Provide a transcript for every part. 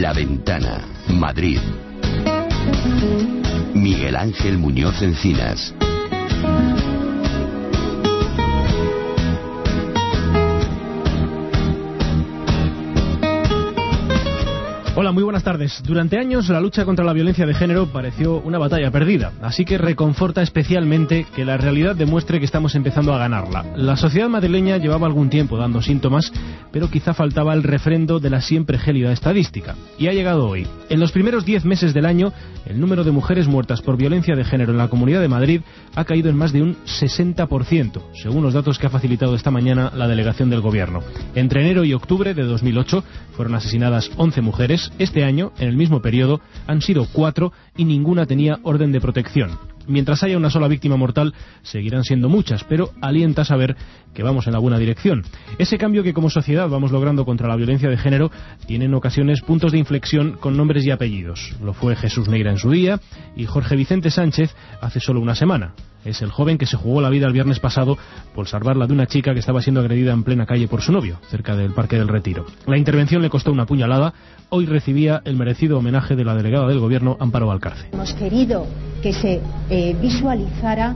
La Ventana, Madrid. Miguel Ángel Muñoz Encinas. Hola, muy buenas tardes. Durante años la lucha contra la violencia de género pareció una batalla perdida, así que reconforta especialmente que la realidad demuestre que estamos empezando a ganarla. La sociedad madrileña llevaba algún tiempo dando síntomas, pero quizá faltaba el refrendo de la siempre gélida estadística. Y ha llegado hoy. En los primeros 10 meses del año, el número de mujeres muertas por violencia de género en la Comunidad de Madrid ha caído en más de un 60%, según los datos que ha facilitado esta mañana la delegación del Gobierno. Entre enero y octubre de 2008 fueron asesinadas 11 mujeres. Este año, en el mismo periodo, han sido 4 y ninguna tenía orden de protección. Mientras haya una sola víctima mortal, seguirán siendo muchas, pero alienta saber que vamos en la buena dirección. Ese cambio que como sociedad vamos logrando contra la violencia de género tiene en ocasiones puntos de inflexión con nombres y apellidos. Lo fue Jesús Neira en su día y Jorge Vicente Sánchez hace solo una semana. Es el joven que se jugó la vida el viernes pasado por salvarla de una chica que estaba siendo agredida en plena calle por su novio, cerca del Parque del Retiro. La intervención le costó una puñalada. Hoy recibía el merecido homenaje de la delegada del Gobierno, Amparo Valcarce. Hemos querido que se visualizara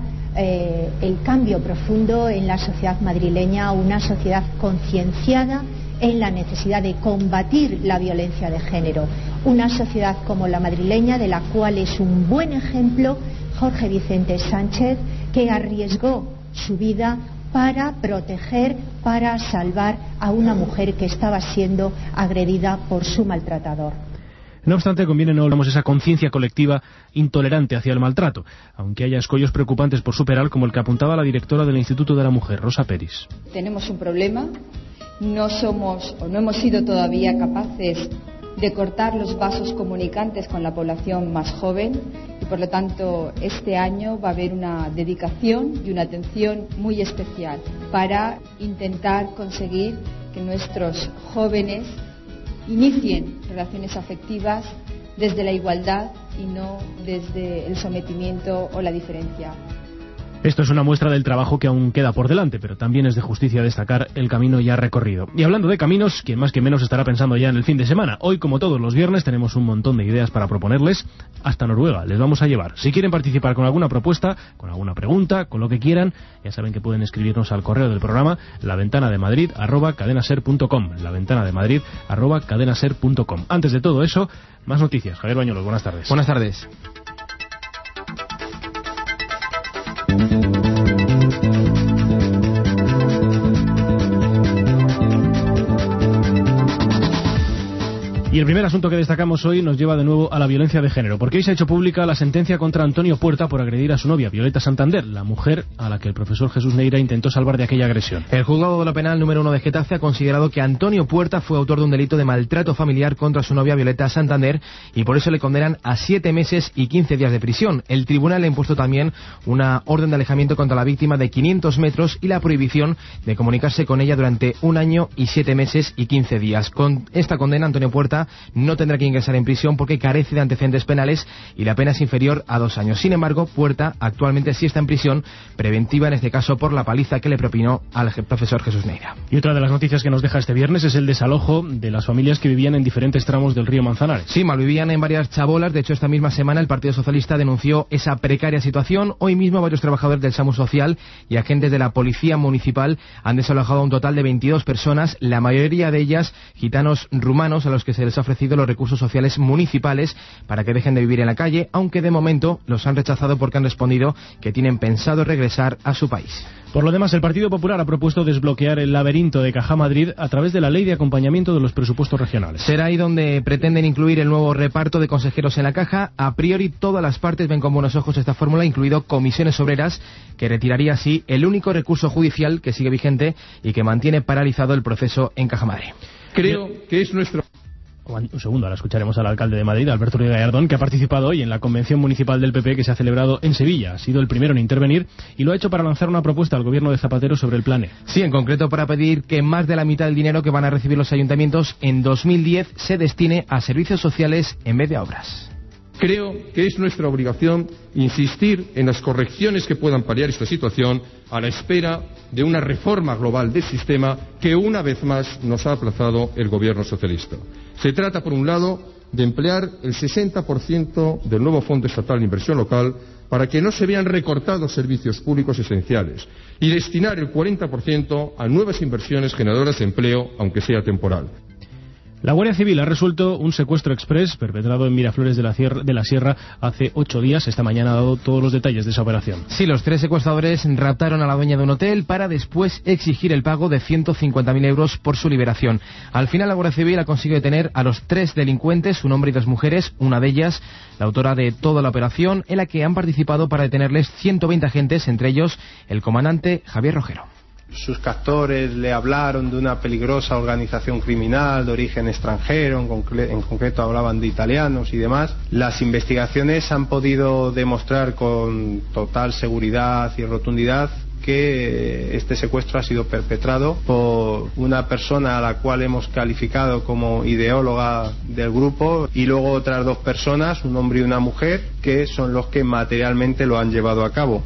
el cambio profundo en la sociedad madrileña, una sociedad concienciada en la necesidad de combatir la violencia de género. Una sociedad como la madrileña, de la cual es un buen ejemplo Jorge Vicente Sánchez, que arriesgó su vida para proteger, para salvar a una mujer que estaba siendo agredida por su maltratador. No obstante, conviene no olvidar esa conciencia colectiva intolerante hacia el maltrato, aunque haya escollos preocupantes por superar, como el que apuntaba la directora del Instituto de la Mujer, Rosa Peris. Tenemos un problema, no somos o no hemos sido todavía capaces de cortar los vasos comunicantes con la población más joven y por lo tanto este año va a haber una dedicación y una atención muy especial para intentar conseguir que nuestros jóvenes inicien relaciones afectivas desde la igualdad y no desde el sometimiento o la diferencia. Esto es una muestra del trabajo que aún queda por delante, pero también es de justicia destacar el camino ya recorrido. Y hablando de caminos, quien más que menos estará pensando ya en el fin de semana. Hoy, como todos los viernes, tenemos un montón de ideas para proponerles. Hasta Noruega les vamos a llevar. Si quieren participar con alguna propuesta, con alguna pregunta, con lo que quieran, ya saben que pueden escribirnos al correo del programa laventanademadrid@cadenaser.com, laventanademadrid@cadenaser.com. Antes de todo eso, más noticias. Javier Bañuelos, buenas tardes. Buenas tardes. Y el primer asunto que destacamos hoy nos lleva de nuevo a la violencia de género, porque hoy se ha hecho pública la sentencia contra Antonio Puerta por agredir a su novia, Violeta Santander, la mujer a la que el profesor Jesús Neira intentó salvar de aquella agresión. El juzgado de lo penal número 1 de Getafe ha considerado que Antonio Puerta fue autor de un delito de maltrato familiar contra su novia Violeta Santander y por eso le condenan a 7 meses y 15 días de prisión. El tribunal le ha impuesto también una orden de alejamiento contra la víctima de 500 metros y la prohibición de comunicarse con ella durante 1 año y 7 meses y 15 días. Con esta condena, Antonio Puerta no tendrá que ingresar en prisión porque carece de antecedentes penales y la pena es inferior a 2 años. Sin embargo, Puerta actualmente sí está en prisión preventiva, en este caso por la paliza que le propinó al profesor Jesús Neira. Y otra de las noticias que nos deja este viernes es el desalojo de las familias que vivían en diferentes tramos del río Manzanares. Sí, malvivían en varias chabolas. De hecho, esta misma semana el Partido Socialista denunció esa precaria situación. Hoy mismo varios trabajadores del SAMU Social y agentes de la Policía Municipal han desalojado a un total de 22 personas, la mayoría de ellas gitanos rumanos, a los que se les ha ofrecido los recursos sociales municipales para que dejen de vivir en la calle, aunque de momento los han rechazado porque han respondido que tienen pensado regresar a su país. Por lo demás, el Partido Popular ha propuesto desbloquear el laberinto de Caja Madrid a través de la ley de acompañamiento de los presupuestos regionales. Será ahí donde pretenden incluir el nuevo reparto de consejeros en la Caja. A priori, todas las partes ven con buenos ojos esta fórmula, incluido Comisiones Obreras, que retiraría así el único recurso judicial que sigue vigente y que mantiene paralizado el proceso en Caja Madrid. Creo que es nuestro... Un segundo, ahora escucharemos al alcalde de Madrid, Alberto Ruiz Gallardón, que ha participado hoy en la convención municipal del PP que se ha celebrado en Sevilla. Ha sido el primero en intervenir y lo ha hecho para lanzar una propuesta al gobierno de Zapatero sobre el plan E. Sí, en concreto para pedir que más de la mitad del dinero que van a recibir los ayuntamientos en 2010 se destine a servicios sociales en vez de a obras. Creo que es nuestra obligación insistir en las correcciones que puedan paliar esta situación a la espera de una reforma global del sistema que una vez más nos ha aplazado el gobierno socialista. Se trata, por un lado, de emplear el 60% del nuevo Fondo Estatal de Inversión Local para que no se vean recortados servicios públicos esenciales y destinar el 40% a nuevas inversiones generadoras de empleo, aunque sea temporal. La Guardia Civil ha resuelto un secuestro express perpetrado en Miraflores de la Sierra hace 8 días. Esta mañana ha dado todos los detalles de esa operación. Sí, los 3 secuestradores raptaron a la dueña de un hotel para después exigir el pago de 150.000 euros por su liberación. Al final la Guardia Civil ha conseguido detener a los 3 delincuentes, un hombre y 2 mujeres, una de ellas la autora de toda la operación, en la que han participado para detenerles 120 agentes, entre ellos el comandante Javier Rojero. Sus captores le hablaron de una peligrosa organización criminal de origen extranjero, en concreto hablaban de italianos y demás. Las investigaciones han podido demostrar con total seguridad y rotundidad que este secuestro ha sido perpetrado por una persona a la cual hemos calificado como ideóloga del grupo y luego otras 2 personas, un hombre y una mujer, que son los que materialmente lo han llevado a cabo.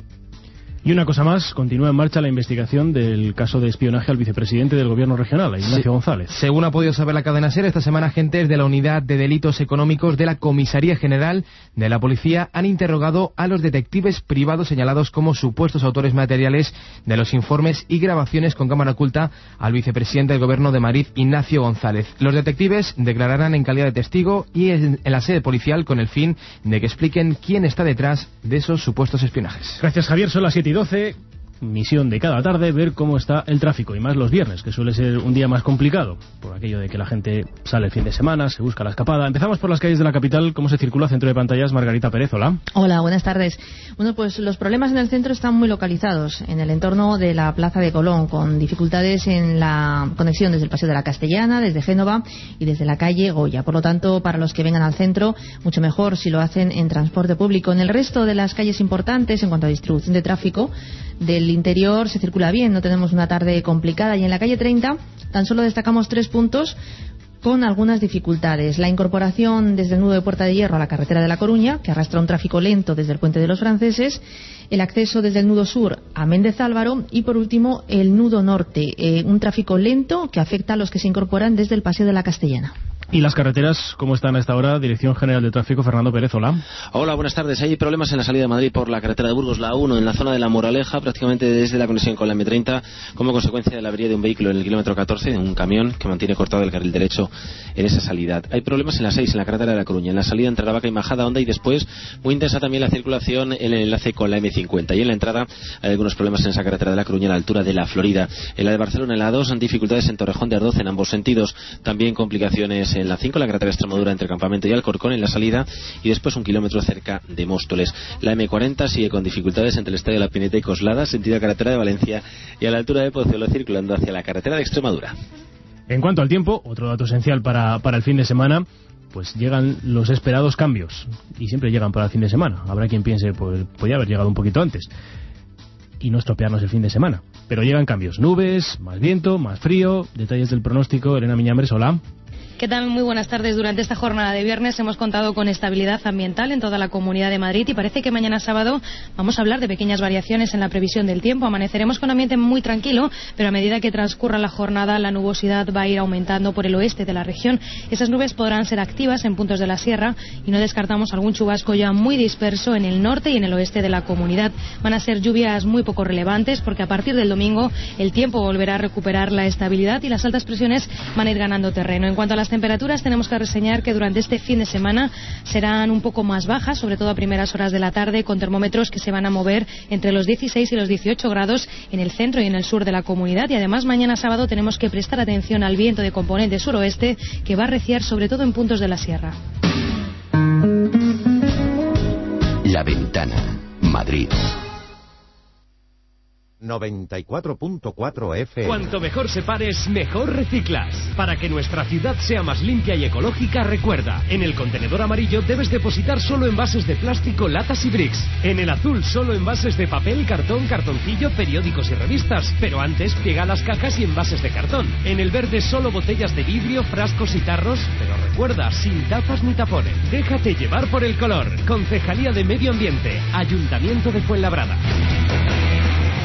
Y una cosa más, continúa en marcha la investigación del caso de espionaje al vicepresidente del Gobierno regional, a Ignacio González. Según ha podido saber la cadena SER, esta semana agentes de la Unidad de Delitos Económicos de la Comisaría General de la Policía han interrogado a los detectives privados señalados como supuestos autores materiales de los informes y grabaciones con cámara oculta al vicepresidente del Gobierno de Madrid, Ignacio González. Los detectives declararán en calidad de testigo y en la sede policial con el fin de que expliquen quién está detrás de esos supuestos espionajes. Gracias, Javier. Son las 7:12, misión de cada tarde, ver cómo está el tráfico, y más los viernes, que suele ser un día más complicado, por aquello de que la gente sale el fin de semana, se busca la escapada. Empezamos por las calles de la capital. ¿Cómo se circula? Centro de pantallas, Margarita Pérez, hola. Hola, buenas tardes. Bueno, pues los problemas en el centro están muy localizados, en el entorno de la Plaza de Colón, con dificultades en la conexión desde el Paseo de la Castellana, desde Génova y desde la calle Goya. Por lo tanto, para los que vengan al centro, mucho mejor si lo hacen en transporte público. En el resto de las calles importantes, en cuanto a distribución de tráfico, del interior se circula bien, no tenemos una tarde complicada. Y en la calle 30 tan solo destacamos 3 puntos con algunas dificultades. La incorporación desde el nudo de Puerta de Hierro a la carretera de La Coruña, que arrastra un tráfico lento desde el Puente de los Franceses, el acceso desde el nudo sur a Méndez Álvaro y, por último, el nudo norte, un tráfico lento que afecta a los que se incorporan desde el Paseo de la Castellana. ¿Y las carreteras cómo están a esta hora? Dirección General de Tráfico, Fernando Pérez, hola. Hola, buenas tardes. Hay problemas en la salida de Madrid por la carretera de Burgos, la 1, en la zona de La Moraleja, prácticamente desde la conexión con la M30, como consecuencia de la avería de un vehículo en el kilómetro 14, un camión que mantiene cortado el carril derecho en esa salida. Hay problemas en la 6, en la carretera de La Coruña, en la salida entre Aravaca y Majada Honda, y después muy intensa también la circulación en el enlace con la M50. Y en la entrada hay algunos problemas en esa carretera de La Coruña a la altura de La Florida. En la de Barcelona, en la 2, han dificultades en Torrejón de Ardoz en ambos sentidos. También complicaciones en la 5, la carretera Extremadura entre Campamento y Alcorcón en la salida, y después un kilómetro cerca de Móstoles. La M40 sigue con dificultades entre el Estadio de la Pineta y Coslada, sentido carretera de Valencia, y a la altura de Pozuelo circulando hacia la carretera de Extremadura. En cuanto al tiempo, otro dato esencial para el fin de semana, pues llegan los esperados cambios, y siempre llegan para el fin de semana. Habrá quien piense, pues podía haber llegado un poquito antes y no estropearnos el fin de semana, pero llegan cambios: nubes, más viento, más frío. Detalles del pronóstico, Elena Miñambres, hola. ¿Qué tal? Muy buenas tardes. Durante esta jornada de viernes hemos contado con estabilidad ambiental en toda la Comunidad de Madrid, y parece que mañana sábado vamos a hablar de pequeñas variaciones en la previsión del tiempo. Amaneceremos con ambiente muy tranquilo, pero a medida que transcurra la jornada la nubosidad va a ir aumentando por el oeste de la región. Esas nubes podrán ser activas en puntos de la sierra y no descartamos algún chubasco ya muy disperso en el norte y en el oeste de la comunidad. Van a ser lluvias muy poco relevantes porque a partir del domingo el tiempo volverá a recuperar la estabilidad y las altas presiones van a ir ganando terreno. En cuanto a las temperaturas, tenemos que reseñar que durante este fin de semana serán un poco más bajas, sobre todo a primeras horas de la tarde, con termómetros que se van a mover entre los 16 y los 18 grados en el centro y en el sur de la comunidad. Y además mañana sábado tenemos que prestar atención al viento de componente suroeste, que va a arreciar sobre todo en puntos de la sierra. La Ventana, Madrid. 94.4 FM. Cuanto mejor separes, mejor reciclas. Para que nuestra ciudad sea más limpia y ecológica, recuerda, en el contenedor amarillo debes depositar solo envases de plástico, latas y bricks. En el azul solo envases de papel, cartón, cartoncillo, periódicos y revistas. Pero antes pliega las cajas y envases de cartón. En el verde solo botellas de vidrio, frascos y tarros. Pero recuerda, sin tapas ni tapones. Déjate llevar por el color. Concejalía de Medio Ambiente. Ayuntamiento de Fuenlabrada.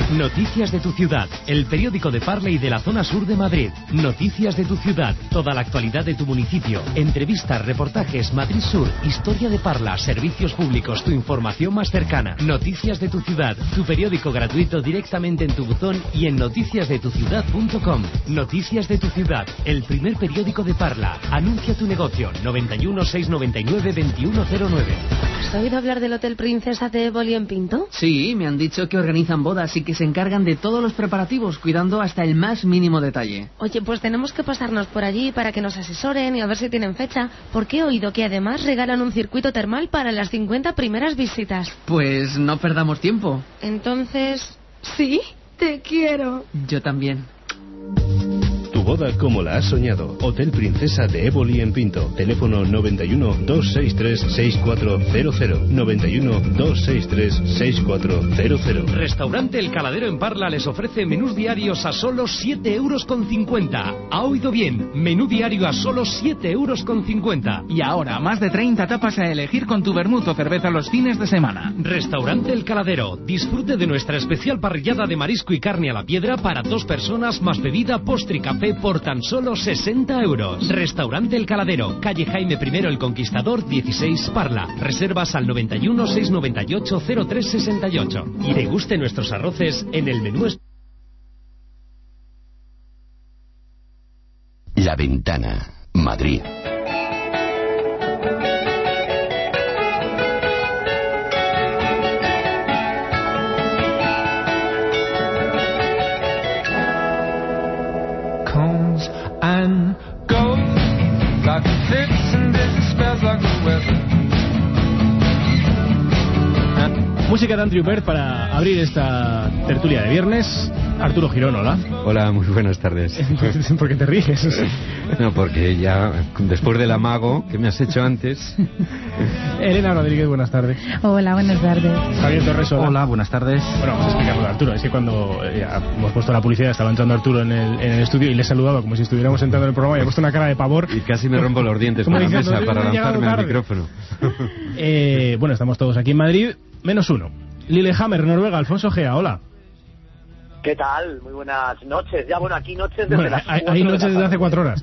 Noticias de tu ciudad, el periódico de Parla y de la zona sur de Madrid. Noticias de tu ciudad, toda la actualidad de tu municipio. Entrevistas, reportajes, Madrid Sur, historia de Parla, servicios públicos, tu información más cercana. Noticias de tu ciudad, tu periódico gratuito directamente en tu buzón y en noticiasdetuciudad.com. Noticias de tu ciudad, el primer periódico de Parla. Anuncia tu negocio, 91 699 2109. ¿Has oído hablar del Hotel Princesa de Éboli en Pinto? Sí, me han dicho que organizan bodas y que se encargan de todos los preparativos, cuidando hasta el más mínimo detalle. Oye, pues tenemos que pasarnos por allí para que nos asesoren y a ver si tienen fecha, porque he oído que además regalan un circuito termal para las 50 primeras visitas. Pues no perdamos tiempo. Entonces, ¿sí? Te quiero. Yo también. Tu boda como la has soñado. Hotel Princesa de Éboli en Pinto. Teléfono 91 263 6400. 91 263 6400. Restaurante El Caladero en Parla les ofrece menús diarios a solo 7,50 €. ¿Ha oído bien? Menú diario a solo 7,50 €. Y ahora, más de 30 tapas a elegir con tu vermut o cerveza los fines de semana. Restaurante El Caladero. Disfrute de nuestra especial parrillada de marisco y carne a la piedra para 2 personas más bebida, postre y café por tan solo 60 €. Restaurante El Caladero, calle Jaime I el Conquistador, 16, Parla. Reservas al 91 698 0368. Y deguste nuestros arroces en el menú. La Ventana, Madrid. And go like a fix and this spells like the weather. Música de Andrew Bird para abrir esta tertulia de viernes. Arturo Girón, hola. Hola, muy buenas tardes. ¿Por qué te ríes? No, porque ya, después del amago que me has hecho antes... Elena Rodríguez, buenas tardes. Hola, buenas tardes. Javier Torres, hola. Hola, buenas tardes. Bueno, vamos a explicarlo de Arturo. Es que cuando ya hemos puesto la publicidad, estaba entrando Arturo en el estudio y le saludaba como si estuviéramos entrando en el programa y ha puesto una cara de pavor. Y casi me rompo los dientes con la mesa para lanzarme al micrófono. Bueno, estamos todos aquí en Madrid, menos uno. Lillehammer, Noruega, Alfonso Gea, hola. ¿Qué tal? Muy buenas noches. Ya, bueno, aquí noches desde las 4 hay noches desde hace 4 horas.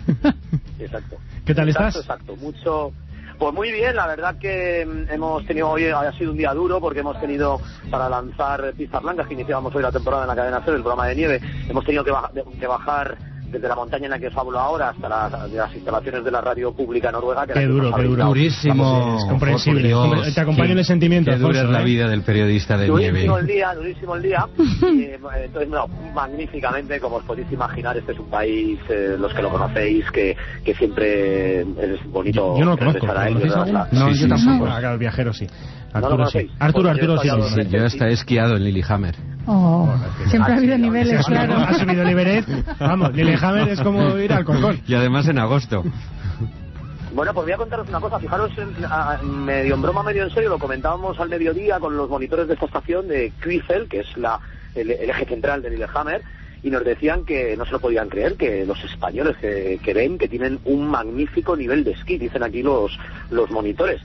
Exacto. ¿Qué tal estás? Exacto. Mucho... Pues muy bien, la verdad que hemos tenido hoy, ha sido un día duro porque hemos tenido para lanzar Pistas Blancas, que iniciábamos hoy la temporada en la cadena SER, el programa de nieve, hemos tenido que bajar desde la montaña en la que os hablo ahora hasta las instalaciones de la radio pública noruega. Qué duro. Durísimo. Es comprensible. Te acompaño en el sentimiento. Qué dura es la vida del periodista de nieve. Durísimo el día. Entonces, no, magníficamente, como os podéis imaginar, este es un país, los que lo conocéis, que siempre es bonito. Yo no lo conozco. No, yo tampoco. Acá el viajero sí. Arturo sí. Arturo sí. Yo hasta he esquiado en Lillehammer. Siempre ha habido niveles, claro. Ha subido el Everest. Vamos, Lillehammer es como ir al Corcón. Y además en agosto. Bueno, pues voy a contaros una cosa. Fijaros, medio en broma, medio en serio, lo comentábamos al mediodía con los monitores de esta estación de Krefeld, que es el eje central de Lillehammer, y nos decían que no se lo podían creer, que los españoles que ven que tienen un magnífico nivel de esquí, dicen aquí los monitores.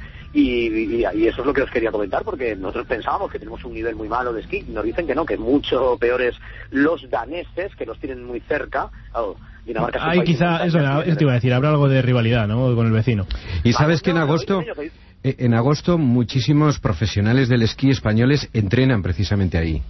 Y eso es lo que os quería comentar, porque nosotros pensábamos que tenemos un nivel muy malo de esquí, y nos dicen que no, que mucho peores los daneses, que los tienen muy cerca. Dinamarca es quizá, eso te iba a decir, habrá algo de rivalidad, ¿no?, con el vecino. Y sabes que en agosto muchísimos profesionales del esquí españoles entrenan precisamente ahí.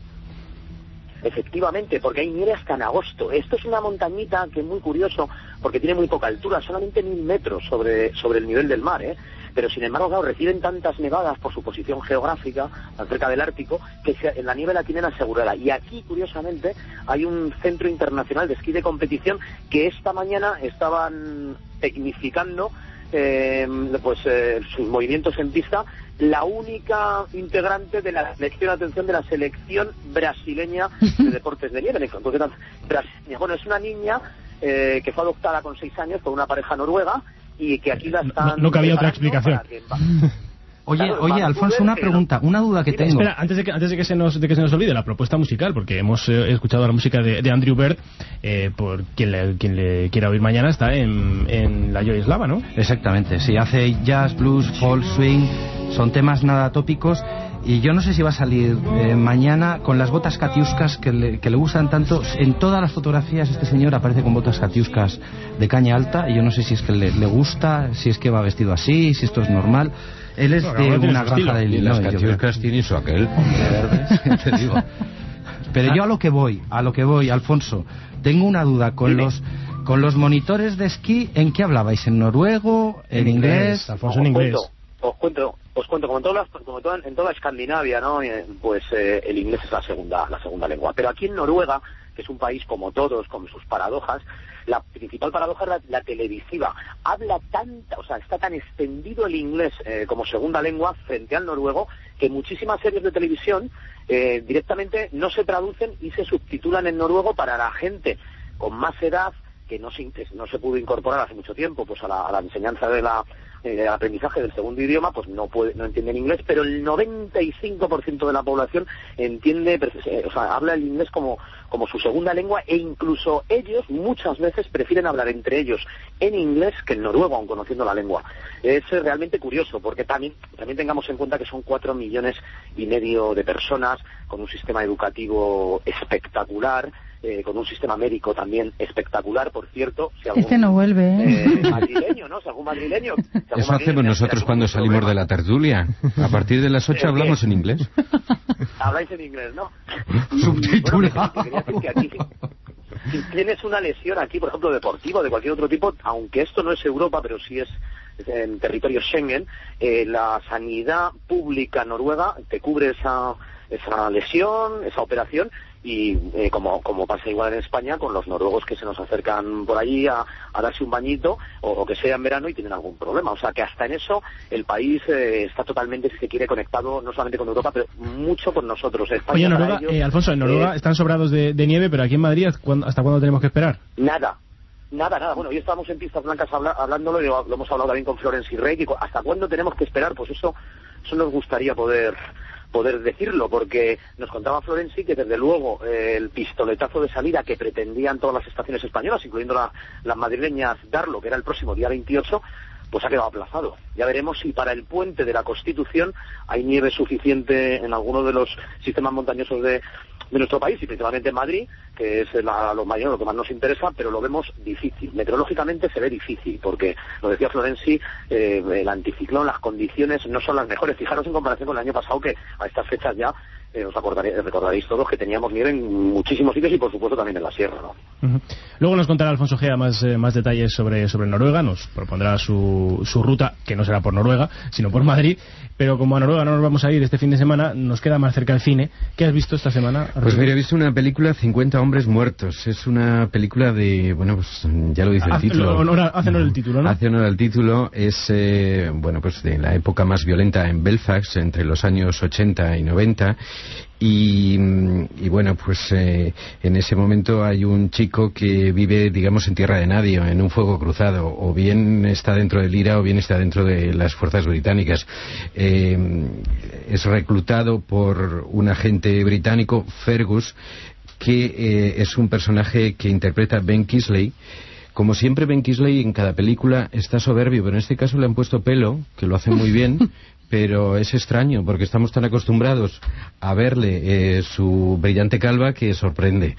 Efectivamente, porque hay nieve hasta en agosto. Esto es una montañita que es muy curioso, porque tiene muy poca altura, solamente 1000 metros sobre el nivel del mar, pero sin embargo, claro, reciben tantas nevadas por su posición geográfica, tan cerca del Ártico, que en la nieve la tienen asegurada. Y aquí, curiosamente, hay un centro internacional de esquí de competición que esta mañana estaban tecnificando sus movimientos en pista, la única integrante de la selección, atención, de la selección brasileña de deportes de nieve. Bueno, es una niña que fue adoptada con 6 años por una pareja noruega y que aquí la están... No cabía otra explicación. Oye, Alfonso, una pregunta, una duda que tengo. Espera, antes de que se nos olvide la propuesta musical, porque hemos escuchado la música de Andrew Bird, por quien le quiera oír mañana, está en la Joy Slava, ¿no? Exactamente, sí, hace jazz, blues, folk, swing, son temas nada tópicos. Y yo no sé si va a salir mañana con las botas catiuscas que le gustan tanto. En todas las fotografías este señor aparece con botas catiuscas de caña alta, y yo no sé si es que le gusta, si es que va vestido así, si esto es normal. Él es de una granja de Illinois. Las catiuscas tienen su aquel. Te digo. Pero yo a lo que voy, Alfonso, tengo una duda con los monitores de esquí. ¿En qué hablabais? ¿En noruego? ¿En inglés? Alfonso, en inglés. Os cuento, como en toda Escandinavia, ¿no? Pues el inglés es la segunda lengua. Pero aquí en Noruega, que es un país como todos, con sus paradojas, la principal paradoja es la televisiva. Está tan extendido el inglés como segunda lengua frente al noruego, que muchísimas series de televisión directamente no se traducen y se subtitulan en noruego para la gente con más edad, que no se pudo incorporar hace mucho tiempo pues a la enseñanza del aprendizaje del segundo idioma, pues no entienden inglés, pero el 95% de la población habla el inglés como su segunda lengua, e incluso ellos muchas veces prefieren hablar entre ellos en inglés que en noruego, aun conociendo la lengua. Es realmente curioso, porque también tengamos en cuenta que son 4,5 millones de personas, con un sistema educativo espectacular, con un sistema médico también espectacular, por cierto. No vuelve, madrileño, ¿no? Si algún madrileño... Eso hacemos nosotros cuando salimos de la tertulia. A partir de las 8 hablamos en inglés. Habláis en inglés, ¿no? Subtitulado. Bueno, que quería decir que aquí, si tienes una lesión aquí, por ejemplo, deportiva o de cualquier otro tipo, aunque esto no es Europa, pero sí es en territorio Schengen, la sanidad pública noruega te cubre esa lesión, esa operación, y como pasa igual en España con los noruegos que se nos acercan por allí a darse un bañito o que sea en verano y tienen algún problema. O sea que hasta en eso el país está totalmente, si se quiere, conectado no solamente con Europa, pero mucho con nosotros. España, oye, Noruega, Alfonso, en Noruega están sobrados de nieve, pero aquí en Madrid, ¿hasta cuándo tenemos que esperar? Nada. Bueno, hoy estábamos en Pistas Blancas hablándolo, y lo hemos hablado también con Florence y Rey. ¿Hasta cuándo tenemos que esperar? Pues eso nos gustaría poder decirlo, porque nos contaba Florenzi que desde luego el pistoletazo de salida que pretendían todas las estaciones españolas, incluyendo las madrileñas, darlo, que era el próximo día 28, pues ha quedado aplazado. Ya veremos si para el puente de la Constitución hay nieve suficiente en alguno de los sistemas montañosos de nuestro país, y principalmente en Madrid, que es lo mayor, lo que más nos interesa, pero lo vemos difícil. Meteorológicamente se ve difícil, porque, lo decía Florenzi, el anticiclón, las condiciones no son las mejores. Fijaros en comparación con el año pasado, que a estas fechas ya recordaréis todos que teníamos nieve en muchísimos sitios, y por supuesto también en la sierra, ¿no? Uh-huh. Luego nos contará Alfonso Gea más detalles sobre Noruega, nos propondrá su ruta, que no será por Noruega, sino por Madrid, pero como a Noruega no nos vamos a ir este fin de semana, nos queda más cerca el cine. ¿Qué has visto esta semana? Pues mira, he visto una película, 50 hombres muertos. Es una película de, bueno, pues ya lo dice el título. Hace honor el título, ¿no? Hace honor al título. Es, pues de la época más violenta en Belfast, entre los años 80 y 90. Y bueno, pues en ese momento hay un chico que vive, digamos, en tierra de nadie, en un fuego cruzado, o bien está dentro del IRA o bien está dentro de las fuerzas británicas. Es reclutado por un agente británico, Fergus, que es un personaje que interpreta Ben Kingsley. Como siempre, Ben Kingsley en cada película está soberbio, pero en este caso le han puesto pelo, que lo hace muy bien. Pero es extraño, porque estamos tan acostumbrados a verle su brillante calva que sorprende.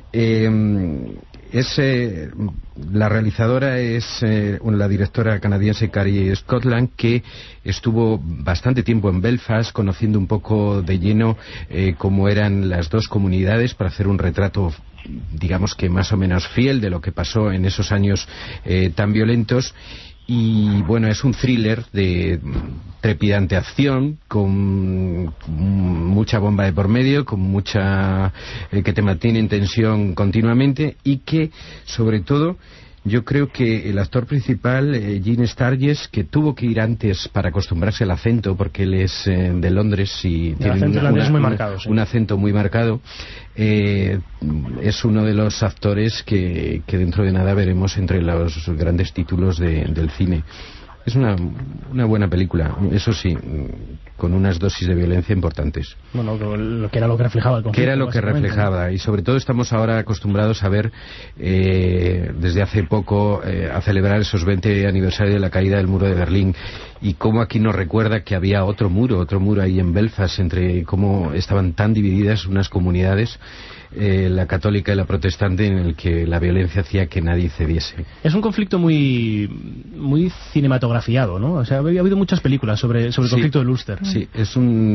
La realizadora es la directora canadiense Carrie Scotland, que estuvo bastante tiempo en Belfast, conociendo un poco de lleno cómo eran las dos comunidades, para hacer un retrato, digamos que más o menos fiel, de lo que pasó en esos años tan violentos. Y bueno, es un thriller de trepidante acción, con mucha bomba de por medio, con mucha que te mantiene en tensión continuamente, y que, sobre todo, yo creo que el actor principal, Gene Sturges, que tuvo que ir antes para acostumbrarse al acento, porque él es de Londres y tiene un acento muy marcado, es uno de los actores que dentro de nada veremos entre los grandes títulos del cine. Es una buena película, eso sí, con unas dosis de violencia importantes. Bueno, lo que era lo que reflejaba el conflicto. Que era lo que reflejaba, y sobre todo estamos ahora acostumbrados a ver, desde hace poco, a celebrar esos 20 aniversarios de la caída del muro de Berlín, y cómo aquí nos recuerda que había otro muro ahí en Belfast, entre cómo estaban tan divididas unas comunidades, la católica y la protestante, en el que la violencia hacía que nadie cediese. Es un conflicto muy cinematografiado, ¿no? O sea, ha habido muchas películas sobre el conflicto del Ulster. Sí, es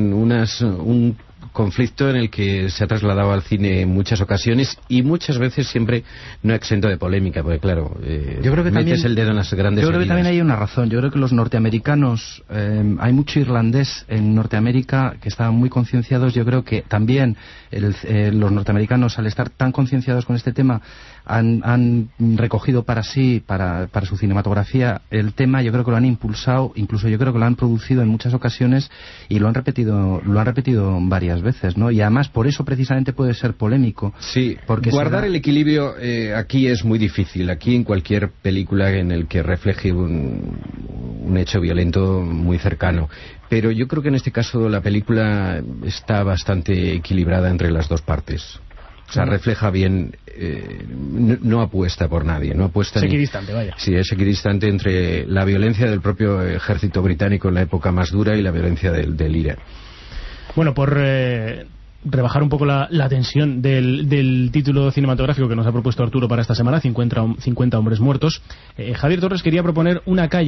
un conflicto en el que se ha trasladado al cine en muchas ocasiones, y muchas veces siempre no exento de polémica, porque claro, yo creo que metes el dedo en las grandes Yo creo que heridas. también hay una razón. Yo creo que los norteamericanos, hay mucho irlandés en Norteamérica que estaban muy concienciados. Yo creo que también los norteamericanos, al estar tan concienciados con este tema, han recogido para sí, para su cinematografía, el tema. Yo creo que lo han impulsado, incluso yo creo que lo han producido en muchas ocasiones, y lo han repetido varias veces, ¿no? Y además por eso precisamente puede ser polémico. Sí, porque guardar el equilibrio aquí es muy difícil. Aquí, en cualquier película en el que refleje un hecho violento muy cercano. Pero yo creo que en este caso la película está bastante equilibrada entre las dos partes. O sea, refleja bien, no apuesta por nadie, no apuesta. Es equidistante, vaya. Sí, es equidistante entre la violencia del propio ejército británico en la época más dura y la violencia del IRA. Bueno, por rebajar un poco la tensión del título cinematográfico que nos ha propuesto Arturo para esta semana, 50 hombres muertos, Javier Torres quería proponer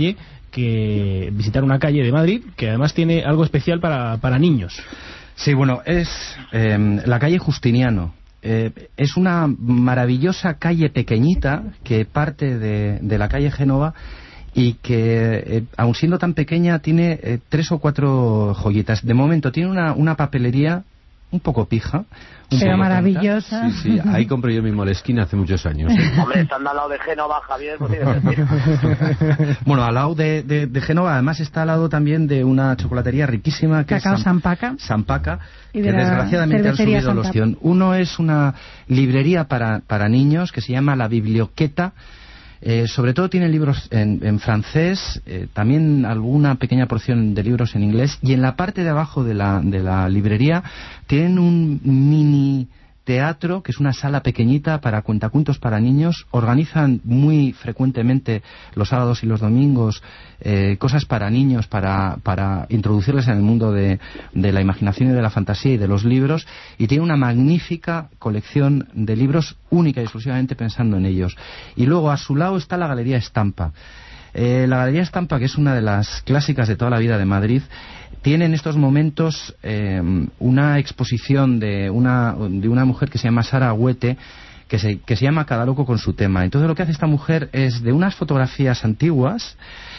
visitar una calle de Madrid que además tiene algo especial para niños. Sí, bueno, es la calle Justiniano. Es una maravillosa calle pequeñita que parte de la calle Génova, y que, aun siendo tan pequeña, tiene 3 o 4 joyitas. De momento tiene una papelería un poco pija, pero maravillosa. Sí, ahí compré yo mi Moleskine hace muchos años. Hombre, estando al lado de Génova, Javier, pues tiene sentido. Bueno, al lado de Génova, además está al lado también de una chocolatería riquísima que Cacao es Sampaca, y que desgraciadamente han subido los 100. Uno es una librería para niños que se llama La Biblioqueta. Sobre todo tienen libros en francés, también alguna pequeña porción de libros en inglés, y en la parte de abajo de la librería tienen un mini teatro, que es una sala pequeñita para cuentacuentos para niños. Organizan muy frecuentemente los sábados y los domingos cosas para niños, para introducirles en el mundo de la imaginación y de la fantasía y de los libros, y tiene una magnífica colección de libros única y exclusivamente pensando en ellos. Y luego a su lado está la Galería Estampa. La Galería Estampa, que es una de las clásicas de toda la vida de Madrid, tiene en estos momentos una exposición de una mujer que se llama Sara Huete, que se llama Cada loco con su tema. Entonces lo que hace esta mujer es, de unas fotografías antiguas,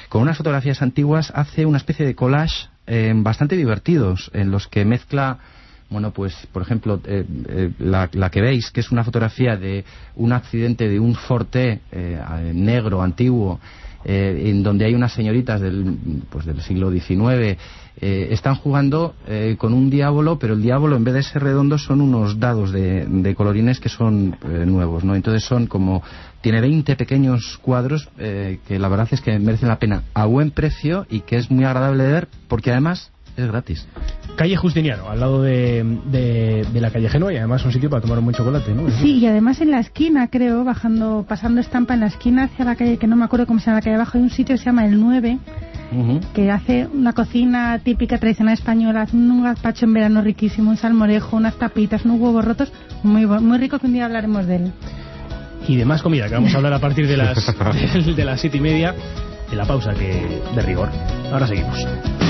hace una especie de collage bastante divertidos, en los que mezcla, bueno, pues, por ejemplo, la que veis, que es una fotografía de un accidente de un Forte negro antiguo, en donde hay unas señoritas del siglo XIX, están jugando con un diablo, pero el diablo, en vez de ser redondo, son unos dados de colorines que son nuevos, ¿no? Entonces tiene 20 pequeños cuadros que la verdad es que merecen la pena, a buen precio, y que es muy agradable de ver, porque además es gratis. Calle Justiniano, al lado de la calle Génova, y además un sitio para tomar un buen chocolate, ¿no? Sí, y además en la esquina, creo, pasando Estampa, en la esquina hacia la calle, que no me acuerdo cómo se llama la calle abajo, hay un sitio que se llama El 9, que hace una cocina típica tradicional española, un gazpacho en verano riquísimo, un salmorejo, unas tapitas, unos huevos rotos, muy rico, que un día hablaremos de él. Y de más comida, que vamos a hablar a partir de las 7:30, de la pausa de rigor. Ahora seguimos.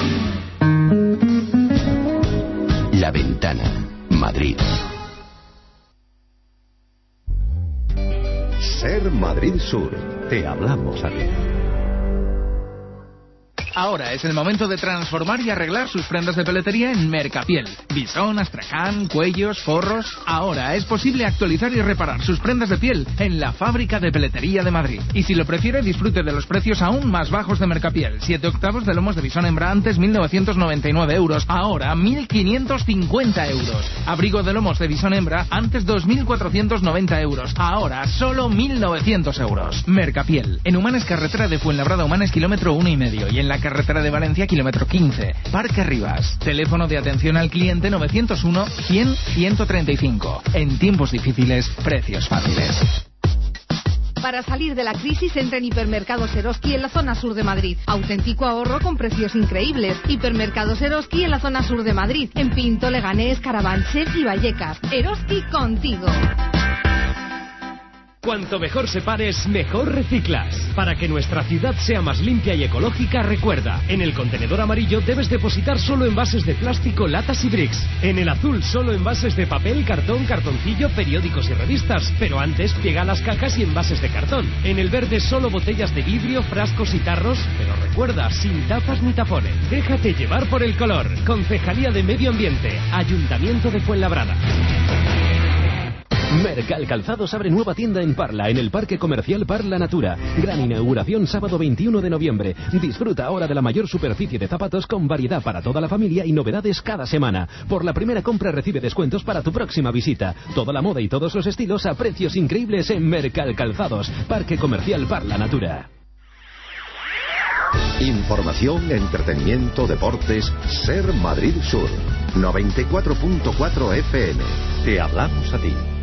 La Ventana, Madrid. Ser Madrid Sur. Te hablamos a ti. Ahora es el momento de transformar y arreglar sus prendas de peletería en Mercapiel. Bisón, astracán, cuellos, forros. Ahora es posible actualizar y reparar sus prendas de piel en la Fábrica de Peletería de Madrid. Y si lo prefiere, disfrute de los precios aún más bajos de Mercapiel. 7 octavos de lomos de bisón hembra antes 1.999 euros, ahora 1.550 euros. Abrigo de lomos de bisón hembra antes 2.490 euros, ahora solo 1.900 euros. Mercapiel. En Humanes, carretera de Fuenlabrada Humanes, kilómetro 1,5, y en la carretera de Valencia, kilómetro 15. Parque Rivas. Teléfono de atención al cliente 901 100 135. En tiempos difíciles, precios fáciles. Para salir de la crisis, entra en Hipermercados Eroski en la zona sur de Madrid. Auténtico ahorro con precios increíbles. Hipermercados Eroski en la zona sur de Madrid. En Pinto, Leganés, Carabanchel y Vallecas. Eroski contigo. Cuanto mejor separes, mejor reciclas. Para que nuestra ciudad sea más limpia y ecológica, recuerda, en el contenedor amarillo debes depositar solo envases de plástico, latas y bricks. En el azul solo envases de papel, cartón, cartoncillo, periódicos y revistas. Pero antes pega las cajas y envases de cartón. En el verde solo botellas de vidrio, frascos y tarros. Pero recuerda, sin tapas ni tapones. Déjate llevar por el color. Concejalía de Medio Ambiente. Ayuntamiento de Fuenlabrada. Mercal Calzados abre nueva tienda en Parla, en el Parque Comercial Parla Natura. Gran inauguración sábado 21 de noviembre. Disfruta ahora de la mayor superficie de zapatos con variedad para toda la familia y novedades cada semana. Por la primera compra recibe descuentos para tu próxima visita. Toda la moda y todos los estilos a precios increíbles en Mercal Calzados, Parque Comercial Parla Natura. Información, entretenimiento, deportes. Ser Madrid Sur. 94.4 FM. Te hablamos a ti.